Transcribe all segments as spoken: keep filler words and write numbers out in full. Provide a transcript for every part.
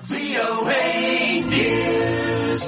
วี โอ เอ News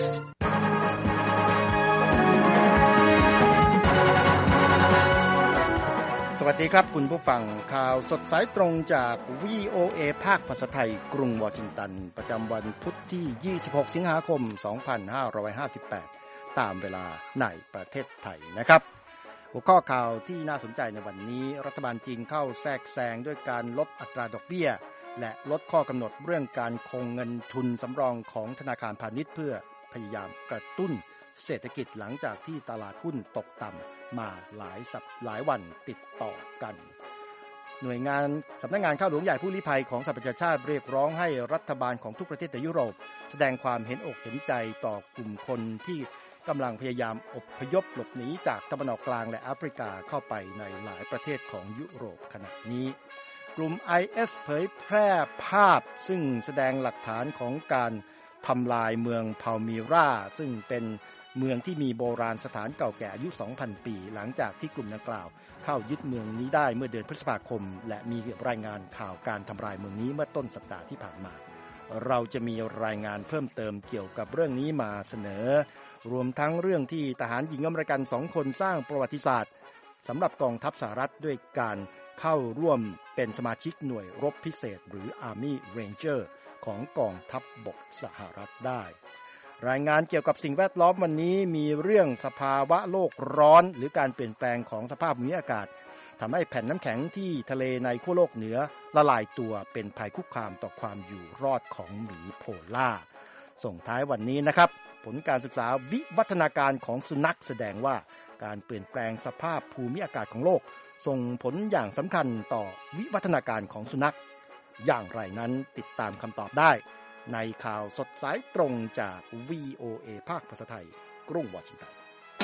สวัสดีครับคุณผู้ฟังข่าวสดสายตรงจาก วี โอ เอ ภาคภาษาไทยกรุงวอชิงตันประจำวันพุธที่ยี่สิบหกสิงหาคมสองพันห้าร้อยห้าสิบแปดตามเวลาในประเทศไทยนะครับหัวข้อข่าวที่น่าสนใจในวันนี้รัฐบาลจีนเข้าแทรกแซงด้วยการลดอัตราดอกเบี้ยและลดข้อกำหนดเรื่องการคงเงินทุนสำรองของธนาคารพาณิชย์เพื่อพยายามกระตุ้นเศรษฐกิจหลังจากที่ตลาดหุ้นตกต่ำมาหลายสัปหลายวันติดต่อกันหน่วยงานสำนักงานข้าวหลวงใหญ่ผู้ลี้ภัยของสหประชาชาติเรียกร้องให้รัฐบาลของทุกประเทศในยุโรปแสดงความเห็นอกเห็นใจต่อกลุ่มคนที่กำลังพยายามอพยพหลบหนีจากตะวันออกกลางและแอฟริกาเข้าไปในหลายประเทศของยุโรปขณะนี้กลุ่ม ไอ เอส เผยแพร่ภาพซึ่งแสดงหลักฐานของการทำลายเมืองพาลมีราซึ่งเป็นเมืองที่มีโบราณสถานเก่าแก่อายุ สองพัน ปีหลังจากที่กลุ่มดังกล่าวเข้ายึดเมืองนี้ได้เมื่อเดือนพฤษภาคมและมีรายงานข่าวการทำลายเมืองนี้เมื่อต้นสัปดาห์ที่ผ่านมาเราจะมีรายงานเพิ่มเติมเกี่ยวกับเรื่องนี้มาเสนอรวมทั้งเรื่องที่ทหารหญิงอเมริกันสองคนสร้างประวัติศาสตร์สำหรับกองทัพสหรัฐด้วยการเข้าร่วมเป็นสมาชิกหน่วยรบพิเศษหรือ Army Ranger ของกองทัพบกสหรัฐได้รายงานเกี่ยวกับสิ่งแวดล้อมวันนี้มีเรื่องสภาวะโลกร้อนหรือการเปลี่ยนแปลงของสภาพภูมิอากาศทำให้แผ่นน้ำแข็งที่ทะเลในขั้วโลกเหนือละลายตัวเป็นภัยคุกคามต่อความอยู่รอดของหมีโพล่าส่งท้ายวันนี้นะครับผลการศึกษาวิวัฒนาการของสุนัขแสดงว่าการเปลี่ยนแปลงสภาพภูมิอากาศของโลกส่งผลอย่างสำคัญต่อวิวัฒนาการของสุนัขอย่างไรนั้นติดตามคำตอบได้ในข่าวสดสายตรงจาก วี โอ เอ ภาคภาษาไทยกรุงวอชิงตัน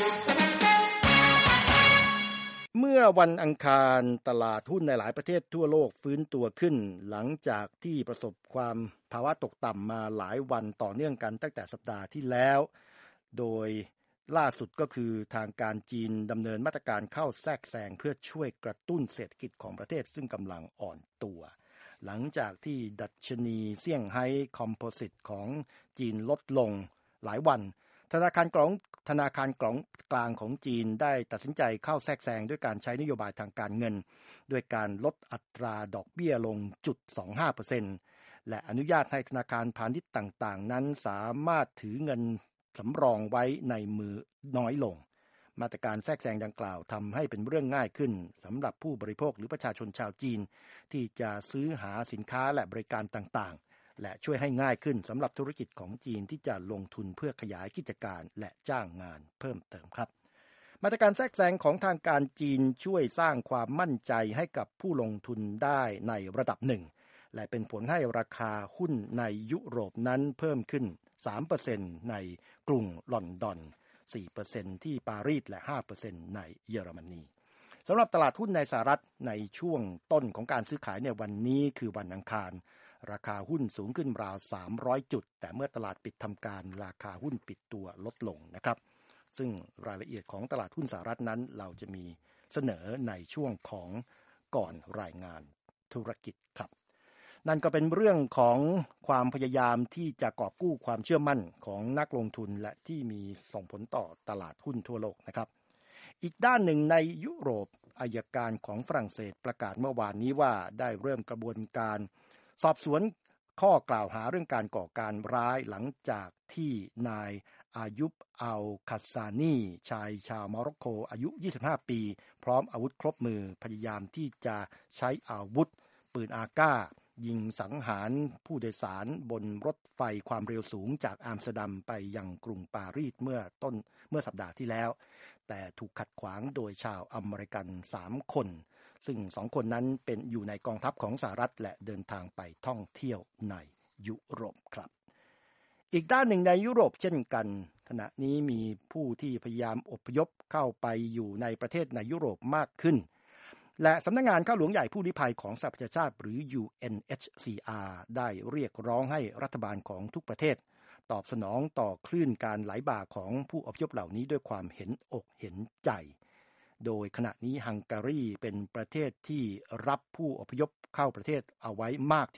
เมื่อวันอังคารตลาดหุ้นในหลายประเทศทั่วโลกฟื้นตัวขึ้นหลังจากที่ประสบความภาวะตกต่ำมาหลายวันต่อเนื่องกันตั้งแต่สัปดาห์ที่แล้วโดยล่าสุดก็คือทางการจีนดำเนินมาตรการเข้าแทรกแซงเพื่อช่วยกระตุ้นเศรษฐกิจของประเทศซึ่งกำลังอ่อนตัวหลังจากที่ดัชนีเซี่ยงไฮ้คอมโพสิตของจีนลดลงหลายวันธนาคารกลางธนาคารกลางกลางของจีนได้ตัดสินใจเข้าแทรกแซงด้วยการใช้นโยบายทางการเงินด้วยการลดอัตราดอกเบี้ยลง จุดสองห้าเปอร์เซ็นต์ และอนุญาตให้ธนาคารพาณิชย์ต่างๆนั้นสามารถถือเงินสำรองไว้ในมือน้อยลงมาตรการแทรกแซงดังกล่าวทำให้เป็นเรื่องง่ายขึ้นสำหรับผู้บริโภคหรือประชาชนชาวจีนที่จะซื้อหาสินค้าและบริการต่างๆและช่วยให้ง่ายขึ้นสำหรับธุรกิจของจีนที่จะลงทุนเพื่อขยายกิจการและจ้างงานเพิ่มเติมครับมาตรการแทรกแซงของทางการจีนช่วยสร้างความมั่นใจให้กับผู้ลงทุนได้ในระดับหนึ่งและเป็นผลให้ราคาหุ้นในยุโรปนั้นเพิ่มขึ้น สามเปอร์เซ็นต์ ในกรุงลอนดอนสี่เปอร์เซ็นต์ ที่ปารีสและ ห้าเปอร์เซ็นต์ ในเยอรมนีสำหรับตลาดหุ้นในสหรัฐในช่วงต้นของการซื้อขายในวันนี้คือวันอังคารราคาหุ้นสูงขึ้นราวสามร้อยจุดแต่เมื่อตลาดปิดทำการราคาหุ้นปิดตัวลดลงนะครับซึ่งรายละเอียดของตลาดหุ้นสหรัฐนั้นเราจะมีเสนอในช่วงของก่อนรายงานธุรกิจครับนั่นก็เป็นเรื่องของความพยายามที่จะกอบกู้ความเชื่อมั่นของนักลงทุนและที่มีส่งผลต่อตลาดหุ้นทั่วโลกนะครับอีกด้านหนึ่งในยุโรปอัยการของฝรั่งเศสประกาศเมื่อวานนี้ว่าได้เริ่มกระบวนการสอบสวนข้อกล่าวหาเรื่องการก่อการร้ายหลังจากที่นายอายุบอัลคัสซานีชายชาวโมร็อกโกอายุยี่สิบห้าปีพร้อมอาวุธครบมือพยายามที่จะใช้อาวุธปืนอาก้ายิงสังหารผู้โดยสารบนรถไฟความเร็วสูงจากอัมสเตอร์ดัมไปยังกรุงปารีสเมื่อต้นเมื่อสัปดาห์ที่แล้วแต่ถูกขัดขวางโดยชาวอเมริกันสามคนซึ่งสองคนนั้นเป็นอยู่ในกองทัพของสหรัฐและเดินทางไปท่องเที่ยวในยุโรปครับอีกด้านหนึ่งในยุโรปเช่นกันขณะนี้มีผู้ที่พยายามอพยพเข้าไปอยู่ในประเทศในยุโรปมากขึ้นและสำนักงานข้าวหลวงใหญ่ผู้ลี้ภัยของสหประชาชาติหรือ ยู เอ็น เอช ซี อาร์ ได้เรียกร้องให้รัฐบาลของทุกประเทศตอบสนองต่อคลื่นการไหลบ่าของผู้อพยพเหล่านี้ด้วยความเห็นอกเห็นใจโดยขณะนี้ฮังการีเป็นประเทศที่รับผู้อพยพเข้าประเทศเอาไว้มากที่สุด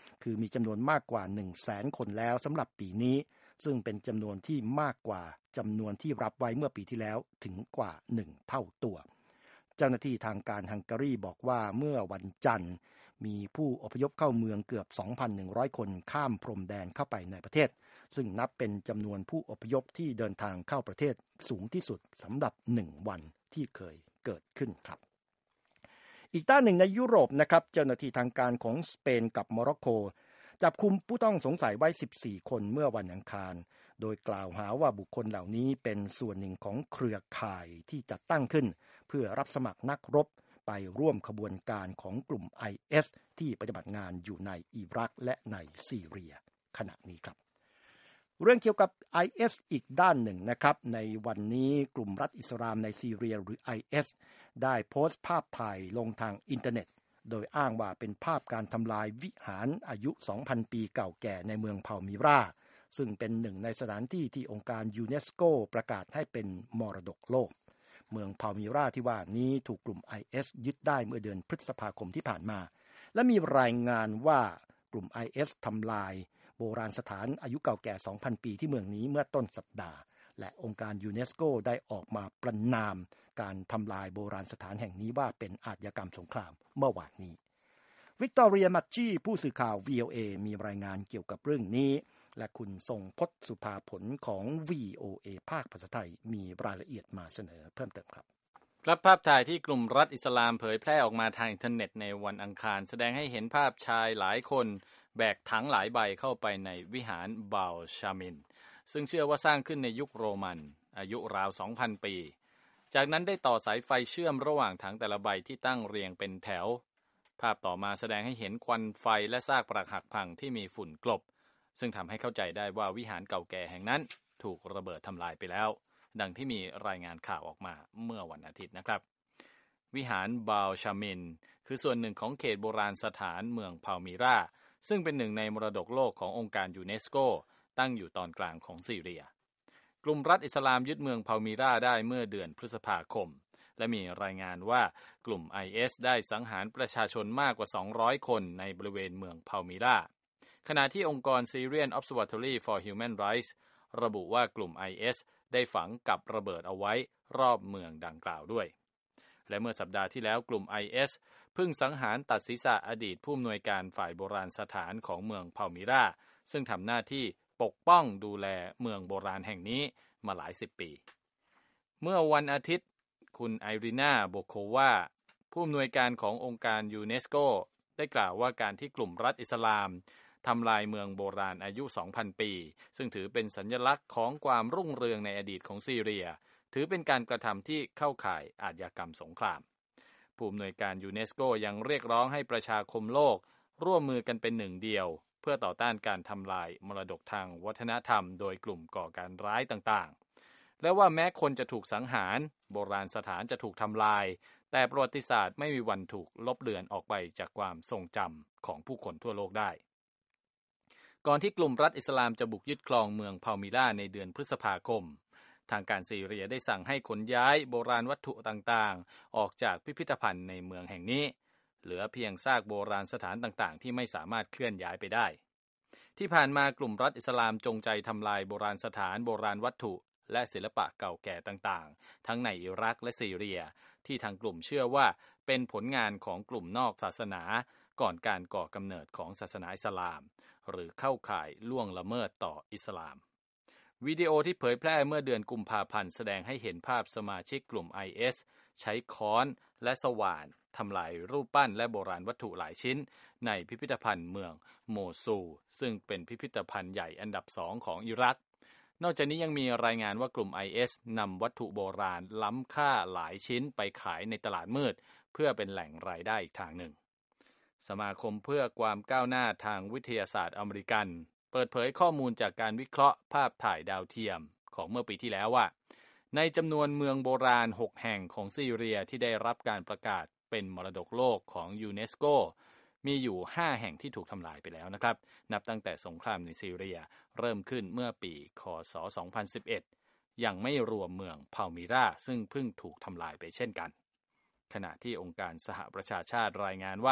คือมีจำนวนมากกว่า หนึ่งแสน คนแล้วสำหรับปีนี้ซึ่งเป็นจำนวนที่มากกว่าจำนวนที่รับไว้เมื่อปีที่แล้วถึงกว่าหนึ่งเท่าตัวเจ้าหน้าที่ทางการฮังการีบอกว่าเมื่อวันจันทร์มีผู้อพยพเข้าเมืองเกือบ สองพันหนึ่งร้อย คนข้ามพรมแดนเข้าไปในประเทศซึ่งนับเป็นจำนวนผู้อพยพที่เดินทางเข้าประเทศสูงที่สุดสำหรับหนึ่งวันที่เคยเกิดขึ้นครับอีกด้านหนึ่งในยุโรปนะครับเจ้าหน้าที่ทางการของสเปนกับโมร็อกโกจับกุมผู้ต้องสงสัยไว้สิบสี่คนเมื่อวันอังคารโดยกล่าวหาว่าบุคคลเหล่านี้เป็นส่วนหนึ่งของเครือข่ายที่จัดตั้งขึ้นเพื่อรับสมัครนักรบไปร่วมขบวนการของกลุ่ม ไอ เอส ที่ปฏิบัติงานอยู่ในอิรักและในซีเรียขณะนี้ครับเรื่องเกี่ยวกับ ไอ เอส อีกด้านหนึ่งนะครับในวันนี้กลุ่มรัฐอิสลามในซีเรียหรือ ไอ เอส ได้โพสต์ภาพถ่ายลงทางอินเทอร์เน็ตโดยอ้างว่าเป็นภาพการทำลายวิหารอายุ สองพัน ปีเก่าแก่ในเมืองพาลมิราซึ่งเป็นหนึ่งในสถานที่ที่องค์การยูเนสโกประกาศให้เป็นมรดกโลกเมืองพาลมิราที่ว่านี้ถูกกลุ่ม ไอ เอส ยึดได้เมื่อเดือนพฤษภาคมที่ผ่านมาและมีรายงานว่ากลุ่ม ไอ เอส ทำลายโบราณสถานอายุเก่าแก่ สองพัน ปีที่เมืองนี้เมื่อต้นสัปดาห์และองค์การยูเนสโกได้ออกมาประณามการทำลายโบราณสถานแห่งนี้ว่าเป็นอาชญากรรมสงครามเมื่อวานนี้วิกตอเรียมัตจี้ผู้สื่อข่าว วี โอ เอ มีรายงานเกี่ยวกับเรื่องนี้และคุณทรงพจน์สุภาผลของ วี โอ เอ ภาคภาษาไทยมีรายละเอียดมาเสนอเพิ่มเติมครับครับภาพถ่ายที่กลุ่มรัฐอิสลามเผยแพร่ออกมาทางอินเทอร์เน็ตในวันอังคารแสดงให้เห็นภาพชายหลายคนแบกถังหลายใบเข้าไปในวิหารบาลชามินซึ่งเชื่อว่าสร้างขึ้นในยุคโรมันอายุราว สองพัน ปีจากนั้นได้ต่อสายไฟเชื่อมระหว่างถังแต่ละใบที่ตั้งเรียงเป็นแถวภาพต่อมาแสดงให้เห็นควันไฟและซากปรักหักพังที่มีฝุ่นกลบซึ่งทำให้เข้าใจได้ว่าวิหารเก่าแก่แห่งนั้นถูกระเบิดทำลายไปแล้วดังที่มีรายงานข่าวออกมาเมื่อวันอาทิตย์นะครับวิหารบาลชามินคือส่วนหนึ่งของเขตโบราณสถานเมืองพาลมิราซึ่งเป็นหนึ่งในมรดกโลกขององค์การยูเนสโกตั้งอยู่ตอนกลางของซีเรียกลุ่มรัฐอิสลามยึดเมืองพาลมิราได้เมื่อเดือนพฤษภาคมและมีรายงานว่ากลุ่ม ไอ เอส ได้สังหารประชาชนมากกว่าสองร้อยคนในบริเวณเมืองพาลมิราขณะที่องค์กร Syrian Observatory for Human Rights ระบุว่ากลุ่ม ไอ เอส ได้ฝังกับระเบิดเอาไว้รอบเมืองดังกล่าวด้วยและเมื่อสัปดาห์ที่แล้วกลุ่ม ไอ เอส เพิ่งสังหารตัดศีรษะอดีตผู้อำนวยการฝ่ายโบราณสถานของเมืองพาลมิราซึ่งทำหน้าที่ปกป้องดูแลเมืองโบราณแห่งนี้มาหลายสิบปีเมื่อวันอาทิตย์คุณไอรีนาโบโควาผู้อำนวยการขององค์การยูเนสโกได้กล่าวว่าการที่กลุ่มรัฐอิสลามทำลายเมืองโบราณอายุ สองพัน ปีซึ่งถือเป็นสัญลักษณ์ของความรุ่งเรืองในอดีตของซีเรียถือเป็นการกระทำที่เข้าข่ายอาชญากรรมสงครามผู้อำนวยการยูเนสโกยังเรียกร้องให้ประชาคมโลกร่วมมือกันเป็นหนึ่งเดียวเพื่อต่อต้านการทำลายมรดกทางวัฒนธรรมโดยกลุ่มก่อการร้ายต่างๆและว่าแม้คนจะถูกสังหารโบราณสถานจะถูกทำลายแต่ประวัติศาสตร์ไม่มีวันถูกลบเลือนออกไปจากความทรงจำของผู้คนทั่วโลกได้ก่อนที่กลุ่มรัฐอิสลามจะบุกยึดครองเมืองพาลมิราในเดือนพฤษภาคมทางการซีเรียได้สั่งให้ขนย้ายโบราณวัตถุต่างๆออกจากพิพิธภัณฑ์ในเมืองแห่งนี้เหลือเพียงซากโบราณสถานต่างๆที่ไม่สามารถเคลื่อนย้ายไปได้ที่ผ่านมากลุ่มรัฐอิสลามจงใจทำลายโบราณสถานโบราณวัตถุและศิลปะเก่าแก่ต่างๆทั้งในอิรักและซีเรียที่ทางกลุ่มเชื่อว่าเป็นผลงานของกลุ่มนอกศาสนาก่อนการก่อกำเนิดของศาสนาอิสลามหรือเข้าข่ายล่วงละเมิดต่ออิสลามวิดีโอที่เผยแพร่เมื่อเดือนกุมภาพันธ์แสดงให้เห็นภาพสมาชิกกลุ่ม ไอ เอส ใช้ค้อนและสว่านทำลายรูปปั้นและโบราณวัตถุหลายชิ้นในพิพิธภัณฑ์เมืองโมซูลซึ่งเป็นพิพิธภัณฑ์ใหญ่อันดับสองของอิรักนอกจากนี้ยังมีรายงานว่ากลุ่ม ไอ เอส นำวัตถุโบราณล้ำค่าหลายชิ้นไปขายในตลาดมืดเพื่อเป็นแหล่งรายได้อีกทางหนึ่งสมาคมเพื่อความก้าวหน้าทางวิทยาศาสตร์อเมริกันเปิดเผยข้อมูลจากการวิเคราะห์ภาพถ่ายดาวเทียมของเมื่อปีที่แล้วว่าในจำนวนเมืองโบราณหกแห่งของซีเรียที่ได้รับการประกาศเป็นมรดกโลกของยูเนสโกมีอยู่ห้าแห่งที่ถูกทำลายไปแล้วนะครับนับตั้งแต่สงครามในซีเรียเริ่มขึ้นเมื่อปีค.ศ. สองพันสิบเอ็ดยังไม่รวมเมืองพาลมิราซึ่งเพิ่งถูกทำลายไปเช่นกันขณะที่องค์การสหประชาชาติรายงานว่า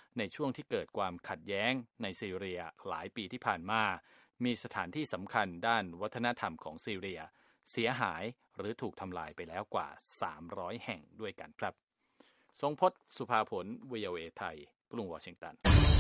ในช่วงที่เกิดความขัดแย้งในซีเรียหลายปีที่ผ่านมามีสถานที่สำคัญด้านวัฒนธรรมของซีเรียเสียหายหรือถูกทำลายไปแล้วกว่าสามร้อยแห่งด้วยกันครับทรงพจน์สุภาผล วี โอ เอ ไทยกรุงวอชิงตัน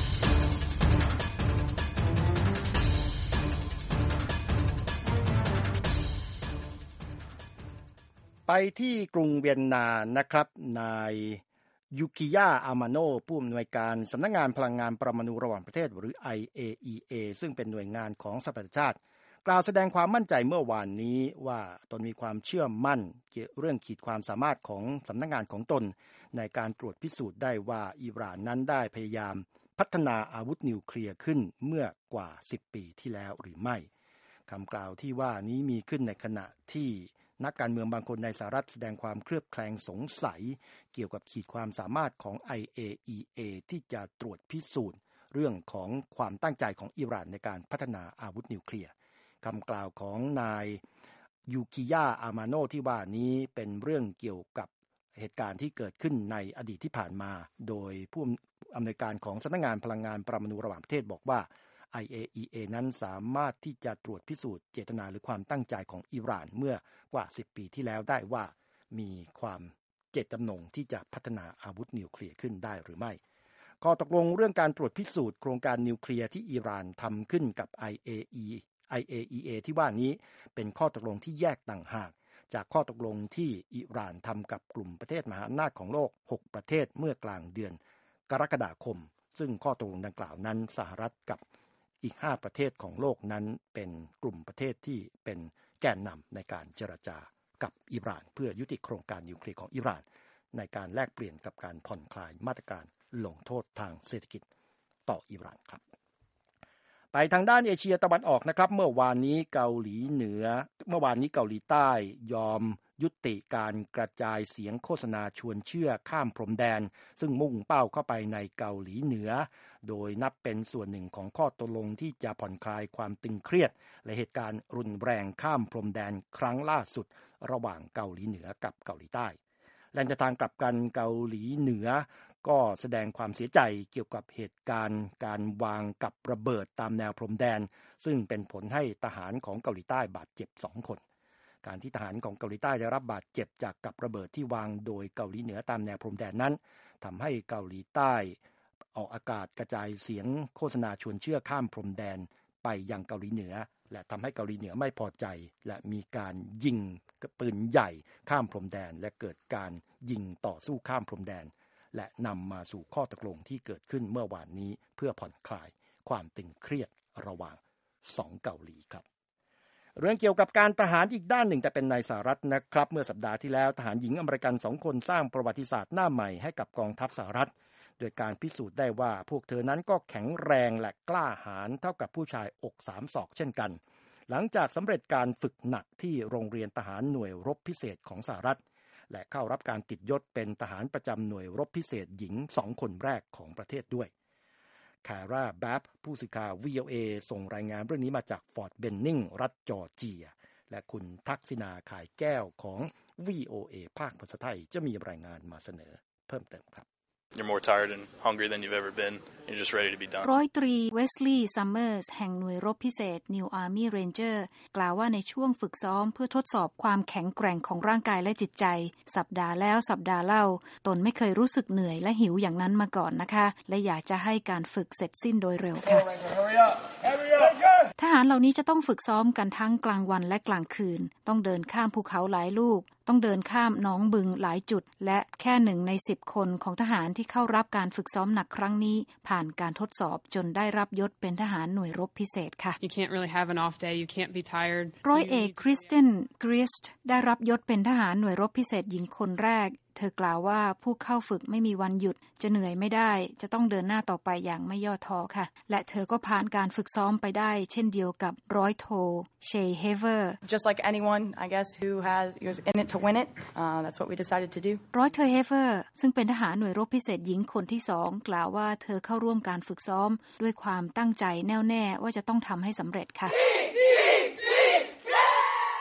ไปที่กรุงเวียนนานะครับนายยูกิยาอามาโนผู้อำนวยการสำนักงานพลังงานปรมาณูระหว่างประเทศหรือ ไอ เอ อี เอ ซึ่งเป็นหน่วยงานของสหประชาชาติกล่าวแสดงความมั่นใจเมื่อวานนี้ว่าตนมีความเชื่อมั่นเกี่ยวเรื่องขีดความสามารถของสำนักงานของตนในการตรวจพิสูจน์ได้ว่าอิหร่านนั้นได้พยายามพัฒนาอาวุธนิวเคลียร์ขึ้นเมื่อกว่าสิบปีที่แล้วหรือไม่คำกล่าวที่ว่านี้มีขึ้นในขณะที่นักการเมืองบางคนในสหรัฐแสดงความเคลือบแคลงสงสัยเกี่ยวกับขีดความสามารถของ ไอ เอ อี เอ ที่จะตรวจพิสูจน์เรื่องของความตั้งใจของอิหร่านในการพัฒนาอาวุธนิวเคลียร์คำกล่าวของนายยูกิยาอามาโนที่ว่านี้เป็นเรื่องเกี่ยวกับเหตุการณ์ที่เกิดขึ้นในอดีตที่ผ่านมาโดยผู้อำนวยการของสำนักงานพลังงานปรมาณูระหว่างประเทศบอกว่า ไอ เอ อี เอ นั้นสามารถที่จะตรวจพิสูจน์เจตนาหรือความตั้งใจของอิหร่านเมื่อกว่าสิบปีที่แล้วได้ว่ามีความเจตจำนงที่จะพัฒนาอาวุธนิวเคลียร์ขึ้นได้หรือไม่ข้อตกลงเรื่องการตรวจพิสูจน์โครงการนิวเคลียร์ที่อิหร่านทำขึ้นกับ ไอ เอ อี ไอ เอ อี เอ ที่ว่านี้เป็นข้อตกลงที่แยกต่างหากจากข้อตกลงที่อิหร่านทำกับกลุ่มประเทศมหาอำนาจของโลกหกประเทศเมื่อกลางเดือนกรกฎาคมซึ่งข้อตกลงดังกล่าวนั้นสหรัฐกับอีกห้าประเทศของโลกนั้นเป็นกลุ่มประเทศที่เป็นแกนนำในการเจรจากับอิหร่านเพื่อยุติโครงการนิวเคลียร์ของอิหร่านในการแลกเปลี่ยนกับการผ่อนคลายมาตรการลงโทษทางเศรษฐกิจต่ออิหร่านครับไปทางด้านเอเชียตะวันออกนะครับเมื่อวานนี้เกาหลีเหนือเมื่อวานนี้เกาหลีใต้ยอมยุติการกระจายเสียงโฆษณาชวนเชื่อข้ามพรมแดนซึ่งมุ่งเป้าเข้าไปในเกาหลีเหนือโดยนับเป็นส่วนหนึ่งของข้อตกลงที่จะผ่อนคลายความตึงเครียดและเหตุการณ์รุนแรงข้ามพรมแดนครั้งล่าสุดระหว่างเกาหลีเหนือกับเกาหลีใต้และในทางกลับกันเกาหลีเหนือก็แสดงความเสียใจเกี่ยวกับเหตุการณ์การวางกับระเบิดตามแนวพรมแดนซึ่งเป็นผลให้ทหารของเกาหลีใต้บาดเจ็บสองคนการที่ทหารของเกาหลีใต้ได้รับบาดเจ็บจากกับระเบิดที่วางโดยเกาหลีเหนือตามแนวพรมแดนนั้นทำให้เกาหลีใต้ออกอากาศกระจายเสียงโฆษณาชวนเชื่อข้ามพรมแดนไปยังเกาหลีเหนือและทำให้เกาหลีเหนือไม่พอใจและมีการยิงปืนใหญ่ข้ามพรมแดนและเกิดการยิงต่อสู้ข้ามพรมแดนและนำมาสู่ข้อตกลงที่เกิดขึ้นเมื่อวานนี้เพื่อผ่อนคลายความตึงเครียดระหว่างสองเกาหลีครับเรื่องเกี่ยวกับการทหารอีกด้านหนึ่งแต่เป็นในสหรัฐนะครับเมื่อสัปดาห์ที่แล้วทหารหญิงอเมริกันสองคนสร้างประวัติศาสตร์หน้าใหม่ให้กับกองทัพสหรัฐโดยการพิสูจน์ได้ว่าพวกเธอนั้นก็แข็งแรงและกล้าหาญเท่ากับผู้ชายอกสามศอกเช่นกันหลังจากสำเร็จการฝึกหนักที่โรงเรียนทหารหน่วยรบพิเศษของสหรัฐและเข้ารับการติดยศเป็นทหารประจำหน่วยรบพิเศษหญิงสองคนแรกของประเทศด้วยแคร่าแบ็บผู้สื่อข่าว วี โอ เอ ส่งรายงานเรื่องนี้มาจากฟอร์ตเบนนิงรัฐจอร์เจียและคุณทักษิณาข่ายแก้วของ วี โอ เอ ภาคภาษาไทยจะมีรายงานมาเสนอเพิ่มเติมครับ You're more tired and hungry than you've ever been. You're just ready to be done. ร้อยตรีเวสลีย์ซัมเมอร์สแห่งหน่วยรบพิเศษ New Army Ranger กล่าวว่าในช่วงฝึกซ้อมเพื่อทดสอบความแข็งแกร่งของร่างกายและจิตใจสัปดาห์แล้วสัปดาห์เล่าตนไม่เคยรู้สึกเหนื่อยและหิวอย่างนั้นมาก่อนนะคะและอยากจะให้การฝึกเสร็จสิ้นโดยเร็วค่ะทหารเหล่านี้จะต้องฝึกซ้อมกันทั้งกลางวันและกลางคืนต้องเดินข้ามภูเขาหลายลูกต้องเดินข้ามหนองบึงหลายจุดและแค่หนึ่งในสิบคนของทหารที่เข้ารับการฝึกซ้อมหนักครั้งนี้ผ่านการทดสอบจนได้รับยศเป็นทหารหน่วยรบพิเศษค่ะ You can't really have an off day. You can't be tired. ร้อยเอกคริสเตนกริสต์ได้รับยศเป็นทหารหน่วยรบพิเศษหญิงคนแรกเธอกล่าวว่าผู้เข้าฝึกไม่มีวันหยุดจะเหนื่อยไม่ได้จะต้องเดินหน้าต่อไปอย่างไม่ย่อท้อค่ะและเธอก็ผ่านการฝึกซ้อมไปได้เช่นเดียวกับร้อยโทเชย์เฮเวอร์ Just like anyone, I guess, who has who's in it to win it. Uh, that's what we decided to do. ร้อยโทเฮเวอร์ซึ่งเป็นทหารหน่วยรบพิเศษหญิงคนที่สองกล่าวว่าเธอเข้าร่วมการฝึกซ้อมด้วยความตั้งใจแน่วแน่ว่าจะต้องทำให้สำเร็จค่ะท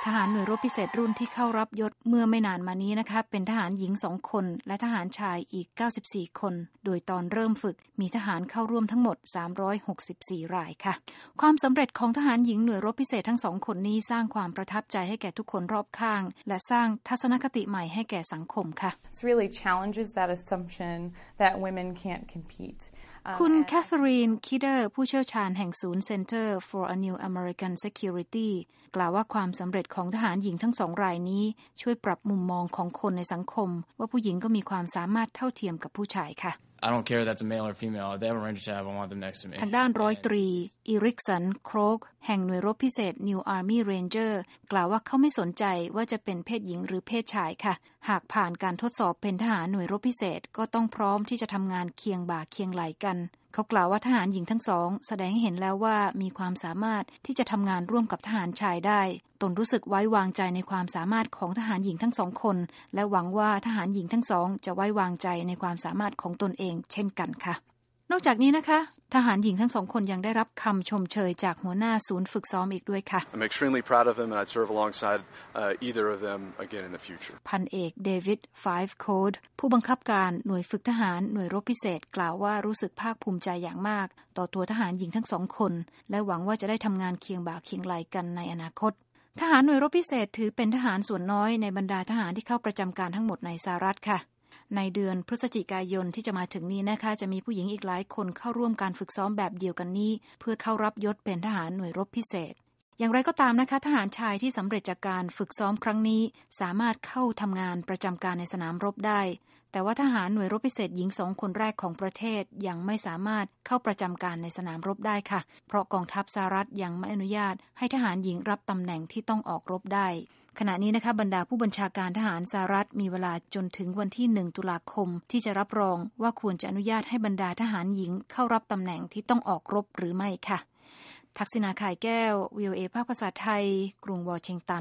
หารหน่วยรบพิเศษรุ่นที่เข้ารับยศเมื่อไม่นานมานี้นะคะเป็นทหารหญิงสองคนและทหารชายอีกเก้าสิบสี่คนโดยตอนเริ่มฝึกมีทหารเข้าร่วมทั้งหมดสามร้อยหกสิบสี่รายค่ะความสำเร็จของทหารหญิงหน่วยรบพิเศษทั้งสองคนนี้สร้างความประทับใจให้แก่ทุกคนรอบข้างและสร้างทัศนคติใหม่ให้แก่สังคมค่ะ It really challenges that assumption that women can't compete คุณแคทเธอรีนคิดเดอร์ผู้เชี่ยวชาญแห่งศูนย์ Center for a New American Security กล่าวว่าความสำเร็จของทหารหญิงทั้งสองรายนี้ช่วยปรับมุมมองของคนในสังคมว่าผู้หญิงก็มีความสามารถเท่าเทียมกับผู้ชายค่ะ I don't care if that's a male or female. If they have a Ranger tab, I want them next to me. ทางด้านร้อยตรีอีริกสันโครกแห่งหน่วยรบพิเศษ New Army Ranger กล่าวว่าเขาไม่สนใจว่าจะเป็นเพศหญิงหรือเพศชายค่ะหากผ่านการทดสอบเป็นทหารหน่วยรบพิเศษก็ต้องพร้อมที่จะทำงานเคียงบ่าเคียงไหล่กันเขากล่าวว่าทหารหญิงทั้งสองแสดงให้เห็นแล้วว่ามีความสามารถที่จะทำงานร่วมกับทหารชายได้ตนรู้สึกไว้วางใจในความสามารถของทหารหญิงทั้งสองคนและหวังว่าทหารหญิงทั้งสองจะไว้วางใจในความสามารถของตนเองเช่นกันค่ะนอกจากนี้นะคะทหารหญิงทั้งสองคนยังได้รับคำชมเชยจากหัวหน้าศูนย์ฝึกซ้อมอีกด้วยค่ะ I'm extremely proud of them and I'd serve alongside uh, either of them again in the future พันเอกเดวิดไฟฟ์โคดผู้บังคับการหน่วยฝึกทหารหน่วยรบพิเศษกล่าวว่ารู้สึกภาคภูมิใจอย่างมากต่อตัวทหารหญิงทั้งสองคนและหวังว่าจะได้ทำงานเคียงบ่าเคียงไหล่กันในอนาคตทหารหน่วยรบพิเศษถือเป็นทหารส่วนน้อยในบรรดาทหารที่เข้าประจำการทั้งหมดในสหรัฐค่ะในเดือนพฤศจิกายนที่จะมาถึงนี้นะคะจะมีผู้หญิงอีกหลายคนเข้าร่วมการฝึกซ้อมแบบเดียวกันนี้เพื่อเข้ารับยศเป็นทหารหน่วยรบพิเศษอย่างไรก็ตามนะคะทหารชายที่สำเร็จจากการฝึกซ้อมครั้งนี้สามารถเข้าทำงานประจำการในสนามรบได้แต่ว่าทหารหน่วยรบพิเศษหญิงสองคนแรกของประเทศยังไม่สามารถเข้าประจำการในสนามรบได้ค่ะเพราะกองทัพสหรัฐยังไม่อนุญาตให้ทหารหญิงรับตำแหน่งที่ต้องออกรบได้ขณะนี้นะคะบรรดาผู้บัญชาการทหารสหรัฐมีเวลาจนถึงวันที่หนึ่งตุลาคมที่จะรับรองว่าควรจะอนุญาตให้บรรดาทหารหญิงเข้ารับตำแหน่งที่ต้องออกรบหรือไม่ค่ะทักษิณา ข่ายแก้ว วี โอ เอ ภาคภาษาไทยกรุงวอชิงตัน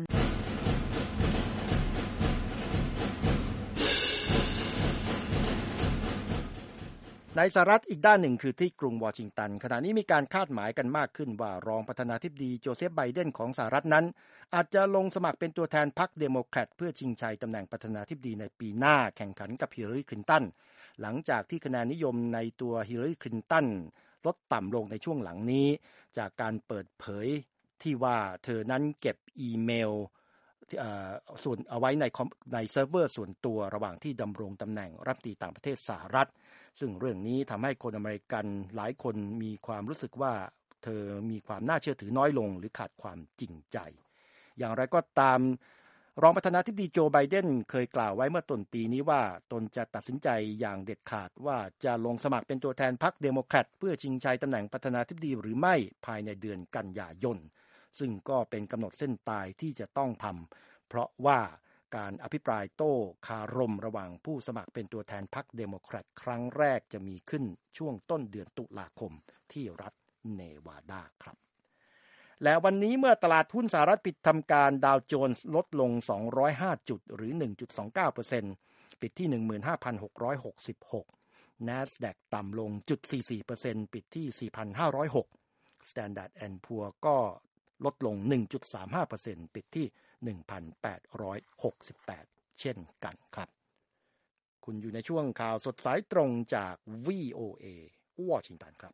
ในสหรัฐอีกด้านหนึ่งคือที่กรุงวอชิงตันขณะนี้มีการคาดหมายกันมากขึ้นว่ารองประธานาธิบดีโจเซฟไบเดนของสหรัฐนั้นอาจจะลงสมัครเป็นตัวแทนพรรคเดโมแครตเพื่อชิงชัยตำแหน่งประธานาธิบดีในปีหน้าแข่งขันกับฮิลลารีคลินตันหลังจากที่คะแนนนิยมในตัวฮิลลารีคลินตันลดต่ำลงในช่วงหลังนี้จากการเปิดเผยที่ว่าเธอนั้นเก็บอีเมลส่วนเอาไว้ในในเซิร์ฟเวอร์ส่วนตัวระหว่างที่ดำรงตำแหน่งรัฐมนตรีต่างประเทศสหรัฐซึ่งเรื่องนี้ทำให้คนอเมริกันหลายคนมีความรู้สึกว่าเธอมีความน่าเชื่อถือน้อยลงหรือขาดความจริงใจอย่างไรก็ตามรองประธานาธิบดีโจไบเดนเคยกล่าวไว้เมื่อต้นปีนี้ว่าตนจะตัดสินใจอย่างเด็ดขาดว่าจะลงสมัครเป็นตัวแทนพรรคเดโมแครตเพื่อชิงชัยตำแหน่งประธานาธิบดีหรือไม่ภายในเดือนกันยายนซึ่งก็เป็นกำหนดเส้นตายที่จะต้องทำเพราะว่าการอภิปรายโต้คารมระหว่างผู้สมัครเป็นตัวแทนพรรคเดโมแครตครั้งแรกจะมีขึ้นช่วงต้นเดือนตุลาคมที่รัฐเนวาดาครับและวันนี้เมื่อตลาดหุ้นสหรัฐปิดทำการดาวโจนส์ลดลงสองร้อยห้าจุดหรือ หนึ่งจุดสองเก้าเปอร์เซ็นต์ ปิดที่ หนึ่งหมื่นห้าพันหกร้อยหกสิบหก NASDAQ ต่ำลง จุดสี่สี่เปอร์เซ็นต์ ปิดที่ สี่พันห้าร้อยหก Standard แอนด์ Poor's ก็ลดลง หนึ่งจุดสามห้าเปอร์เซ็นต์ ปิดที่ หนึ่งพันแปดร้อยหกสิบแปด เช่นกันครับคุณอยู่ในช่วงข่าวสดสายตรงจาก วี โอ เอ วอชิงตันครับ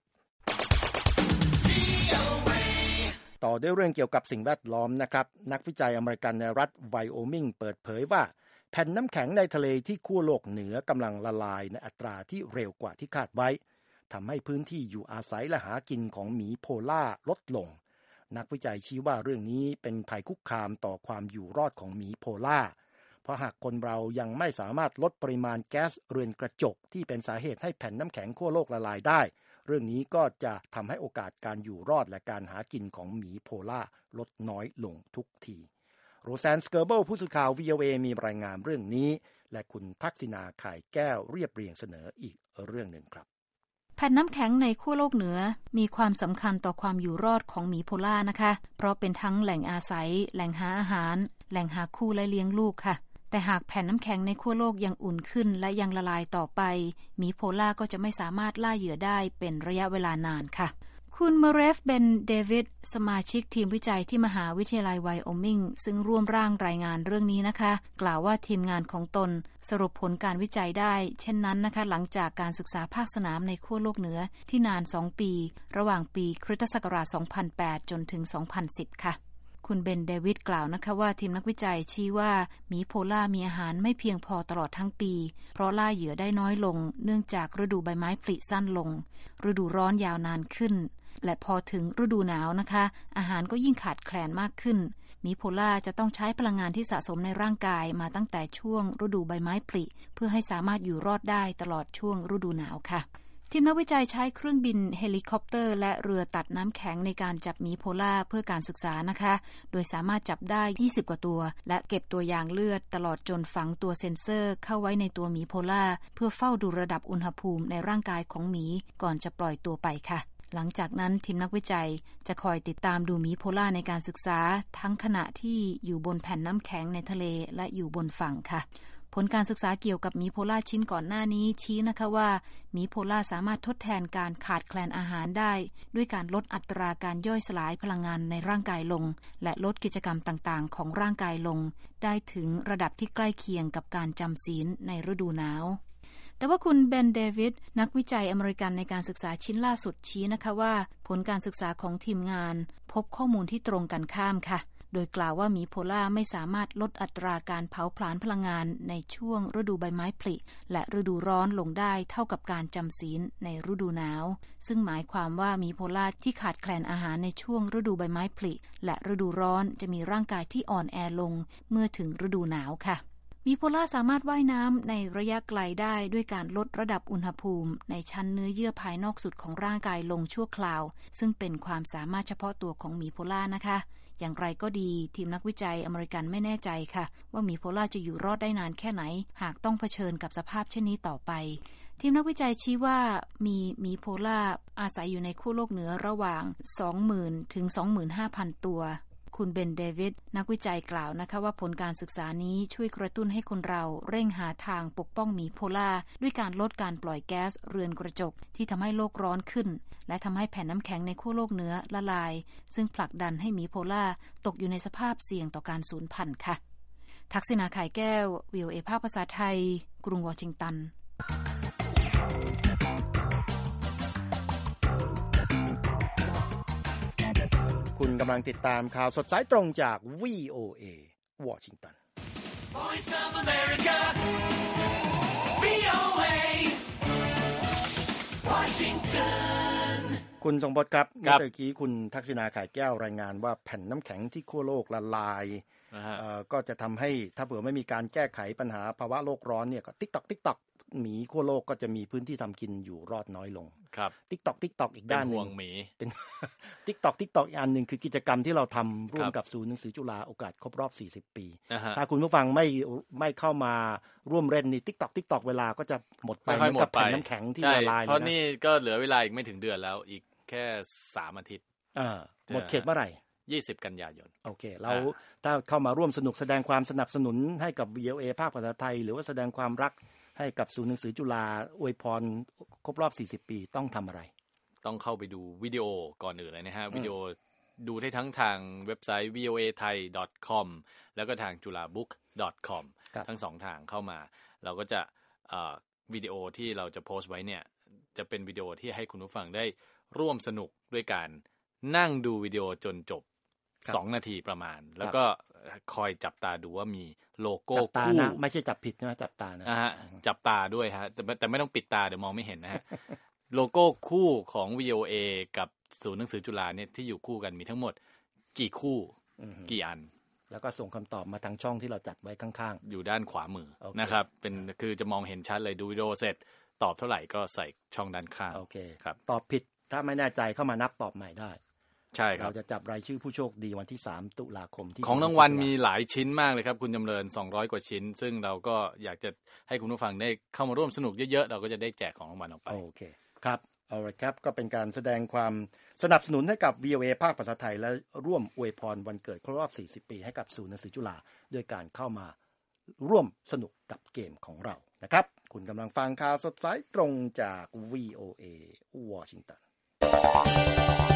ต่อด้วยเรื่องเกี่ยวกับสิ่งแวดล้อมนะครับนักวิจัยอเมริกันในรัฐไวโอมิงเปิดเผยว่าแผ่นน้ำแข็งในทะเลที่ขั้วโลกเหนือกำลังละลายในอัตราที่เร็วกว่าที่คาดไว้ทำให้พื้นที่อยู่อาศัยและหากินของหมีโพล่าลดลงนักวิจัยชี้ว่าเรื่องนี้เป็นภัยคุกคามต่อความอยู่รอดของหมีโพล่าเพราะหากคนเรายังไม่สามารถลดปริมาณแก๊สเรือนกระจกที่เป็นสาเหตุให้แผ่นน้ำแข็งขั้วโลกละลายได้เรื่องนี้ก็จะทำให้โอกาสการอยู่รอดและการหากินของหมีโพล่าลดน้อยลงทุกทีโรแซน สเกอร์เบิลผู้สื่อข่าว วี โอ เอ มีรายงานเรื่องนี้และคุณทักษิณา ข่ายแก้วเรียบเรียงเสนออีกเรื่องหนึ่งครับแผ่นน้ำแข็งในขั้วโลกเหนือมีความสำคัญต่อความอยู่รอดของหมีโพล่านะคะเพราะเป็นทั้งแหล่งอาศัยแหล่งหาอาหารแหล่งหาคู่และเลี้ยงลูกค่ะแต่หากแผ่นน้ำแข็งในขั้วโลกยังอุ่นขึ้นและยังละลายต่อไปหมีโพล่าก็จะไม่สามารถล่าเหยื่อได้เป็นระยะเวลานานค่ะคุณมาเรฟเบนเดวิดสมาชิกทีมวิจัยที่มหาวิทยาลัยไวโอมิงซึ่งร่วมร่างรายงานเรื่องนี้นะคะกล่าวว่าทีมงานของตนสรุปผลการวิจัยได้เช่นนั้นนะคะหลังจากการศึกษาภาคสนามในขั้วโลกเหนือที่นานสองปีระหว่างปีคริสตศักราชสองพันแปดจนถึงสองพันสิบค่ะคุณเบนเดวิดกล่าวนะคะว่าทีมนักวิจัยชี้ว่าหมีโพล่ามีอาหารไม่เพียงพอตลอดทั้งปีเพราะล่าเหยื่อได้น้อยลงเนื่องจากฤดูใบไม้ผลิสั้นลงฤดูร้อนยาวนานขึ้นและพอถึงฤดูหนาวนะคะอาหารก็ยิ่งขาดแคลนมากขึ้นหมีโพล่าจะต้องใช้พลังงานที่สะสมในร่างกายมาตั้งแต่ช่วงฤดูใบไม้ผลิเพื่อให้สามารถอยู่รอดได้ตลอดช่วงฤดูหนาวค่ะทีมนักวิจัยใช้เครื่องบินเฮลิคอปเตอร์และเรือตัดน้ำแข็งในการจับหมีโพล่าเพื่อการศึกษานะคะโดยสามารถจับได้ยี่สิบกว่าตัวและเก็บตัวอย่างเลือดตลอดจนฝังตัวเซ็นเซอร์เข้าไว้ในตัวหมีโพล่าเพื่อเฝ้าดูระดับอุณหภูมิในร่างกายของหมีก่อนจะปล่อยตัวไปค่ะหลังจากนั้นทีมนักวิจัยจะคอยติดตามดูหมีโพล่าในการศึกษาทั้งขณะที่อยู่บนแผ่นน้ำแข็งในทะเลและอยู่บนฝั่งค่ะผลการศึกษาเกี่ยวกับหมีโพล่าชิ้นก่อนหน้านี้ชี้นะคะว่าหมีโพล่าสามารถทดแทนการขาดแคลนอาหารได้ด้วยการลดอัตราการย่อยสลายพลังงานในร่างกายลงและลดกิจกรรมต่างๆของร่างกายลงได้ถึงระดับที่ใกล้เคียงกับการจำศีลในฤดูหนาวแต่ว่าคุณเบนเดวิดนักวิจัยอเมริกันในการศึกษาชิ้นล่าสุดชี้นะคะว่าผลการศึกษาของทีมงานพบข้อมูลที่ตรงกันข้ามค่ะโดยกล่าวว่าหมีโพล่าไม่สามารถลดอัตราการเผาผลาญพลังงานในช่วงฤดูใบไม้ผลิและฤดูร้อนลงได้เท่ากับการจำศีลในฤดูหนาวซึ่งหมายความว่าหมีโพล่าที่ขาดแคลนอาหารในช่วงฤดูใบไม้ผลิและฤดูร้อนจะมีร่างกายที่อ่อนแอลงเมื่อถึงฤดูหนาวค่ะหมีโพล่าสามารถว่ายน้ำในระยะไกลได้ด้วยการลดระดับอุณหภูมิในชั้นเนื้อเยื่อภายนอกสุดของร่างกายลงชั่วคราวซึ่งเป็นความสามารถเฉพาะตัวของหมีโพล่านะคะอย่างไรก็ดีทีมนักวิจัยอเมริกันไม่แน่ใจค่ะว่าหมีโพล่าจะอยู่รอดได้นานแค่ไหนหากต้องเผชิญกับสภาพเช่นนี้ต่อไปทีมนักวิจัยชี้ว่ามีหมีโพล่าอาศัยอยู่ในขั้วโลกเหนือระหว่าง สองหมื่น ถึง สองหมื่นห้าพัน ตัวคุณเบนเดวิดนักวิจัยกล่าวนะคะว่าผลการศึกษานี้ช่วยกระตุ้นให้คนเราเร่งหาทางปกป้องหมีโพล่าด้วยการลดการปล่อยแก๊สเรือนกระจกที่ทำให้โลกร้อนขึ้นและทำให้แผ่นน้ำแข็งในขั้วโลกเหนือละลายซึ่งผลักดันให้หมีโพล่าตกอยู่ในสภาพเสี่ยงต่อการสูญพันธุ์ค่ะทักษิณา ข่ายแก้ว วี โอ เอ ภาคภาษาไทยกรุงวอชิงตันคุณกำลังติดตามข่าวสดสายตรงจาก วี โอ เอ วอชิงตัน Voice of America วี โอ เอ Washington คุณทรงพจน์ครับเมื่อกี้คุณทักษิณา ข่ายแก้วรายงานว่าแผ่นน้ำแข็งที่ขั้วโลกละลายก็จะทำให้ถ้าเผื่อไม่มีการแก้ไขปัญหาภาวะโลกร้อนเนี่ยก็ติ๊กตอกติ๊กตอกหมีขั้วโลกก็จะมีพื้นที่ทำกินอยู่รอดน้อยลงครับ TikTok TikTok อีกด้านนึงเป็น TikTok TikTok อีกอันนึงคือกิจกรรมที่เราทำร่วมกับศูนย์หนังสือจุฬาโอกาสครบรอบสี่สิบปีถ้าคุณผู้ฟังไม่ไม่เข้ามาร่วมเล่นนี่ TikTok TikTok เวลาก็จะหมดไปกับแผ่นน้ำแข็งที่ละลายเพราะนี่ก็เหลือเวลาอีกไม่ถึงเดือนแล้วอีกแค่สามอาทิตย์หมดเขตเมื่อไหร่ยี่สิบกันยายนโอเคเราถ้าเข้ามาร่วมสนุกแสดงความสนับสนุนให้กับ วี โอ เอ ภาคภาษาไทยหรือว่าแสดงความรักให้กับศูนย์หนังสือจุฬาอวยพรครบรอบสี่สิบปีต้องทำอะไรต้องเข้าไปดูวิดีโอก่อนอื่นเลยนะฮะวิดีโอดูได้ทั้งทางเว็บไซต์ วี โอ เอ ไทย ดอท คอม แล้วก็ทางจุฬาบุ๊ก ดอท คอม ทั้งสองทางเข้ามาเราก็จะวิดีโอที่เราจะโพสต์ไว้เนี่ยจะเป็นวิดีโอที่ให้คุณผู้ฟังได้ร่วมสนุกด้วยการนั่งดูวิดีโอจนจบสองนาทีประมาณแล้วก็คอยจับตาดูว่ามีโลโก้คู่นะไม่ใช่จับผิดนะจับตานะฮะจับตาด้วยฮะแต่แต่ไม่ต้องปิดตาเดี๋ยวมองไม่เห็นนะฮะ โลโก้คู่ของ วี โอ เอ กับศูนย์หนังสือจุฬาเนี่ยที่อยู่คู่กันมีทั้งหมดกี่คู่กี่อันแล้วก็ส่งคำตอบมาทางช่องที่เราจัดไว้ข้างๆอยู่ด้านขวามือ okay. นะครับเป็นคือจะมองเห็นชัดเลยดูวิดีโอเสร็จตอบเท่าไหร่ก็ใส่ช่องด้านข้างโอเคครับตอบผิดถ้าไม่แน่ใจเข้ามานับตอบใหม่ได้ใช่ครับเราจะจับรายชื่อผู้โชคดีวันที่สามตุลาคมที่ของรางวัลมีหลายชิ้นมากเลยครับคุณจำเริญสองร้อยกว่าชิ้นซึ่งเราก็อยากจะให้คุณผู้ฟังได้เข้ามาร่วมสนุกเยอะๆเราก็จะได้แจกของรางวัลออกไปโอเคครับเอาละครับก็เป็นการแสดงความสนับสนุนให้กับ วี โอ เอ ภาคภาษาไทยและร่วมอวยพรวันเกิดครบรอบสี่สิบปีให้กับศูนย์หนังสือจุฬาด้วยการเข้ามาร่วมสนุกกับเกมของเรานะครับคุณกำลังฟังข่าวสดสายตรงจาก วี โอ เอ วอชิงตัน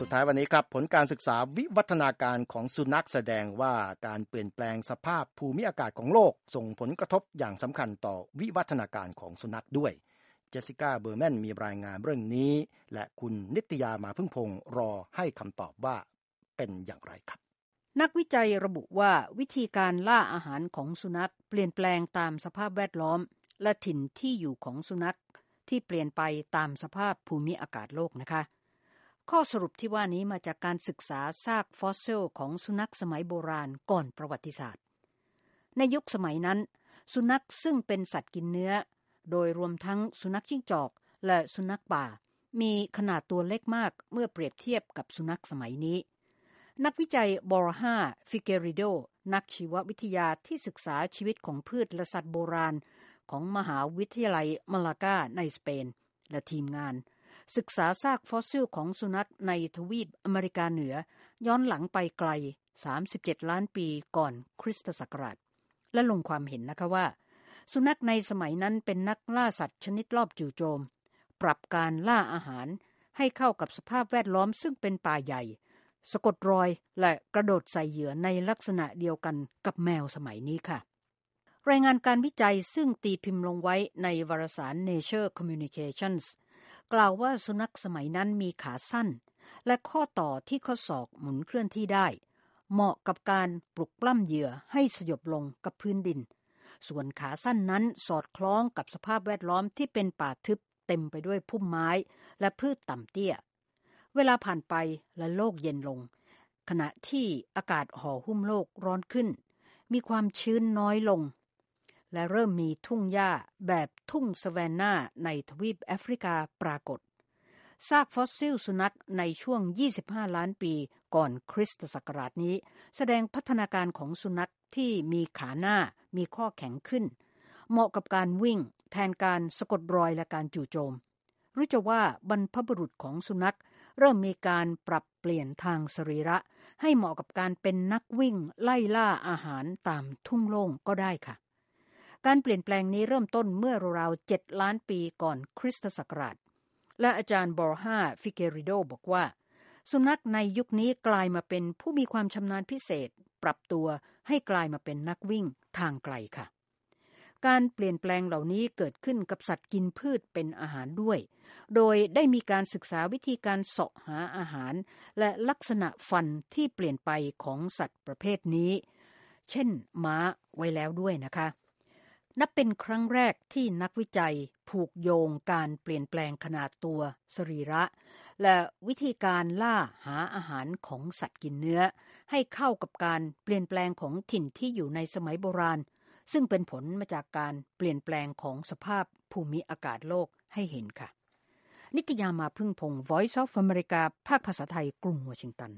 ดท้ายวันนี้ครับผลการศึกษาวิวัฒนาการของสุนัขแสดงว่าการเปลี่ยนแปลงสภาพภูมิอากาศของโลกส่งผลกระทบอย่างสำคัญต่อวิวัฒนาการของสุนัขด้วยเจสสิก้าเบอร์แมนมีรายงานเรื่องนี้และคุณนิตยามาพึ่งพงษ์รอให้คำตอบว่าเป็นอย่างไรครับนักวิจัยระบุว่าวิธีการล่าอาหารของสุนัขเปลี่ยนแปลงตามสภาพแวดล้อมและถิ่นที่อยู่ของสุนัขที่เปลี่ยนไปตามสภาพภูมิอากาศโลกนะคะข้อสรุปที่ว่านี้มาจากการศึกษาซากฟอสซิลของสุนัขสมัยโบราณก่อนประวัติศาสตร์ในยุคสมัยนั้นสุนัขซึ่งเป็นสัตว์กินเนื้อโดยรวมทั้งสุนัขจิ้งจอกและสุนัขป่ามีขนาดตัวเล็กมากเมื่อเปรียบเทียบกับสุนัขสมัยนี้นักวิจัยบอร์ฮาฟิเกริโดนักชีววิทยาที่ศึกษาชีวิตของพืชและสัตว์โบราณของมหาวิทยาลัยมาลากาในสเปนและทีมงานศึกษาซากฟอสซิลของสุนัขในทวีปอเมริกาเหนือย้อนหลังไปไกลสามสิบเจ็ดล้านปีก่อนคริสตศักราชและลงความเห็นนะคะว่าสุนัขในสมัยนั้นเป็นนักล่าสัตว์ชนิดรอบจู่โจมปรับการล่าอาหารให้เข้ากับสภาพแวดล้อมซึ่งเป็นป่าใหญ่สะกดรอยและกระโดดใส่เหยื่อในลักษณะเดียวกันกับแมวสมัยนี้ค่ะรายงานการวิจัยซึ่งตีพิมพ์ลงไว้ในวารสาร Nature Communications กล่าวว่าสุนัขสมัยนั้นมีขาสั้นและข้อต่อที่ข้อศอกหมุนเคลื่อนที่ได้เหมาะกับการปลุกปล้ำเหยื่อให้สยบลงกับพื้นดินส่วนขาสั้นนั้นสอดคล้องกับสภาพแวดล้อมที่เป็นป่าทึบเต็มไปด้วยพุ่มไม้และพืชต่ำเตี้ยเวลาผ่านไปและโลกเย็นลงขณะที่อากาศห่อหุ้มโลกร้อนขึ้นมีความชื้นน้อยลงและเริ่มมีทุ่งหญ้าแบบทุ่งสแวนนาในทวีปแอฟริกาปรากฏซากฟอสซิลสุนัขในช่วงยี่สิบห้าล้านปีก่อนคริสตศักราชนี้แสดงพัฒนาการของสุนัขที่มีขาหน้ามีข้อแข็งขึ้นเหมาะกับการวิ่งแทนการสะกดรอยและการจู่โจมหรือจะว่าบรรพบุรุษของสุนัขเริ่มมีการปรับเปลี่ยนทางสรีระให้เหมาะกับการเป็นนักวิ่งไล่ล่าอาหารตามทุ่งโล่งก็ได้ค่ะการเปลี่ยนแปลงนี้เริ่มต้นเมื่อราวๆเจ็ดล้านปีก่อนคริสตศักราชและอาจารย์บอร์ฮาฟิเกริโดบอกว่าสุนัขในยุคนี้กลายมาเป็นผู้มีความชำนาญพิเศษปรับตัวให้กลายมาเป็นนักวิ่งทางไกลค่ะการเปลี่ยนแปลงเหล่านี้เกิดขึ้นกับสัตว์กินพืชเป็นอาหารด้วยโดยได้มีการศึกษาวิธีการเสาะหาอาหารและลักษณะฟันที่เปลี่ยนไปของสัตว์ประเภทนี้เช่นม้าไว้แล้วด้วยนะคะนับเป็นครั้งแรกที่นักวิจัยผูกโยงการเปลี่ยนแปลงขนาดตัวสรีระและวิธีการล่าหาอาหารของสัตว์กินเนื้อให้เข้ากับการเปลี่ยนแปลงของถิ่นที่อยู่ในสมัยโบราณซึ่งเป็นผลมาจากการเปลี่ยนแปลงของสภาพภูมิอากาศโลกให้เห็นค่ะนิตยามาพึ่งพงษ์ Voice of America ภาคภาษาไทยกรุงวอชิงตัน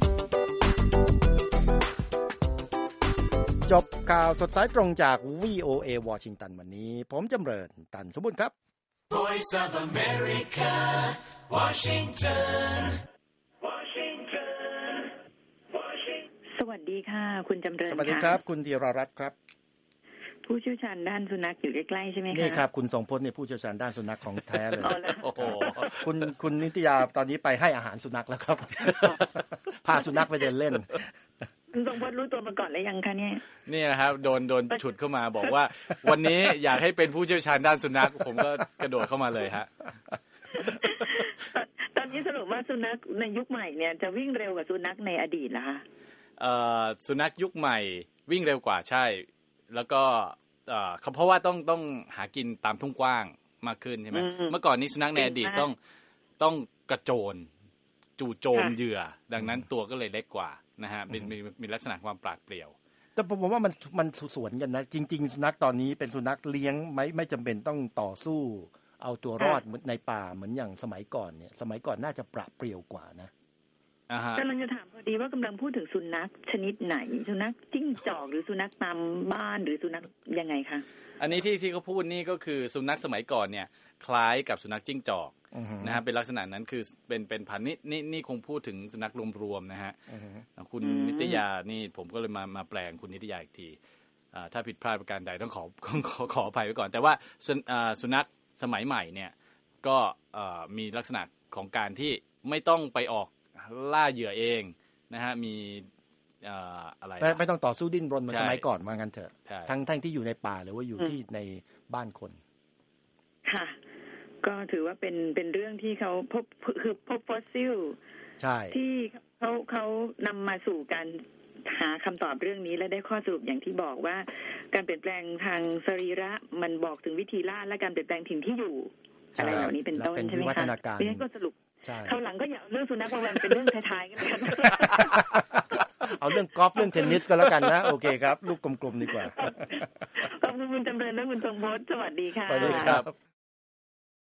จบข่าวสดสายตรงจาก วี โอ เอ วอชิงตันวันนี้ผมจำเริญตันสมบูรณ์ครับ Voice of America Washington Washington สวัสดีค่ะคุณจำเริญสวัสดีครับคุณธีรรัตน์ครับผู้เชี่ยวชาญด้านสุนัขอยู่ใกล้ๆใช่ไหมคะนี่ครับคุณทรงพจน์เนี่ยผู้เชี่ยวชาญด้านสุนัขของแท้เลยโอ้โหคุณคุณนิตยาตอนนี้ไปให้อาหารสุนัขแล้วครับพาสุนัขไปเดินเล่นคุณทรงพจน์รู้ตัวมาก่อนหรือยังคะเนี่ยนี่นะครับโดนโดนฉุดเข้ามาบอกว่าวันนี้อยากให้เป็นผู้เชี่ยวชาญด้านสุนัขผมก็กระโดดเข้ามาเลยฮะตอนนี้สรุปว่าสุนัขในยุคใหม่เนี่ยจะวิ่งเร็วกว่าสุนัขในอดีตเหรอคะเอ่อสุนัขยุคใหม่วิ่งเร็วกว่าใช่แล้วก็เอ่อเขาเพราะว่าต้องต้องหากินตามทุ่งกว้างมากขึ้นใช่ไหมเมื่อก่อนนี้สุนัขในอดีตต้องต้องกระโจนจู่โจมเหยื่อดังนั้นตัวก็เลยเล็กกว่านะฮะมีมีมีลักษณะความปราดเปรียวแต่ผมว่ามันมันสวนกันนะจริงๆสุนัขตอนนี้เป็นสุนัขเลี้ยงไม่ไม่จำเป็นต้องต่อสู้เอาตัวรอดในป่าเหมือนอย่างสมัยก่อนเนี่ยสมัยก่อนน่าจะปราดเปรียวกว่านะกำลังจะถามพอดีว่ากำลังพูดถึงสุนัขชนิดไหนสุนัขจิ้งจอกหรือสุนัขตามบ้านหรือสุนัขยังไงคะอันนี้ที่ที่เขาพูดนี่ก็คือสุนัขสมัยก่อนเนี่ยคล้ายกับสุนัขจิ้งจอก uh-huh. นะฮะเป็นลักษณะนั้นคือเป็นเป็นพันธุ์นี่นี่นี่คงพูดถึงสุนัขรวมๆนะฮะ uh-huh. คุณ uh-huh. นิตยานี่ผมก็เลยมามาแปลงคุณนิตยาอีกทีถ้าผิดพลาดประการใดต้องขอขอขออภัยไว้ก่อนแต่ว่าสุนัขสมัยใหม่เนี่ยก็มีลักษณะของการที่ไม่ต้องไปออกหล่าเหยื่อเองนะฮะมีอะไรไม่ต้องต่อสู้ดิ้นรนเหมือนสมัยก่อนว่างั้นเถอะทั้งทั้งที่อยู่ในป่าหรือว่าอยู่ที่ในบ้านคนค่ะก็ถือว่าเป็นเป็นเรื่องที่เขาพบคือพบฟอสซิลที่เขาเขานำมาสู่การหาคำตอบเรื่องนี้และได้ข้อสรุปอย่างที่บอกว่าการเปลี่ยนแปลงทางสรีระมันบอกถึงวิธีล่าและการเปลี่ยนแปลงถิ่นที่อยู่อะไรเหล่านี้เป็นต้นใช่ไหมคะดิฉันก็สรุปคราวหลังก็อย่าเรื่องสุนัขประวันเป็นเรื่องท้ายๆกันกันเอาเรื่องกอล์ฟเรื่องเทนนิสก็แล้วกันนะโอเคครับลูกกลมๆดีกว่าขอบคุณคุณจำเริญและคุณทรงพจน์สวัสดีค่ะสวัสดีครับ